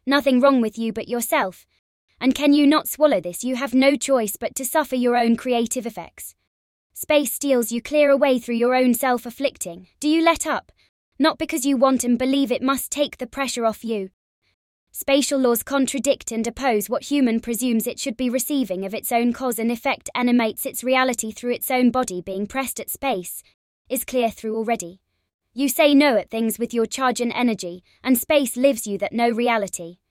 Nothing wrong with you but yourself. And can you not swallow this? You have no choice but to suffer your own creative effects. Space steals you clear away through your own self-afflicting. Do you let up? Not because you want and believe it must take the pressure off you. Spatial laws contradict and oppose what human presumes it should be receiving of its own cause and effect, animates its reality through its own body being pressed at space, is clear through already. You say no at things with your charge and energy, and space lives you that no reality.